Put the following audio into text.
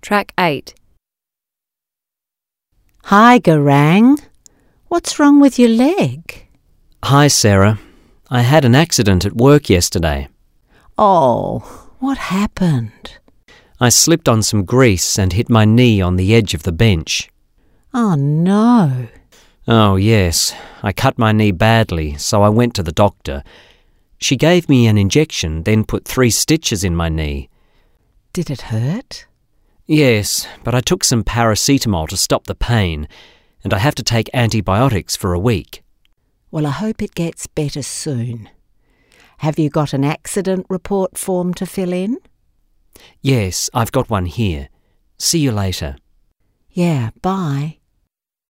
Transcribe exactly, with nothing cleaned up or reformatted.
Track eight. Hi, Garang. What's wrong with your leg? Hi, Sarah. I had an accident at work yesterday. Oh, what happened? I slipped on some grease and hit my knee on the edge of the bench. Oh, no. Oh, yes. I cut my knee badly, so I went to the doctor. She gave me an injection, then put three stitches in my knee. Did it hurt? Yes, but I took some paracetamol to stop the pain, and I have to take antibiotics for a week. Well, I hope it gets better soon. Have you got an accident report form to fill in? Yes, I've got one here. See you later. Yeah, bye.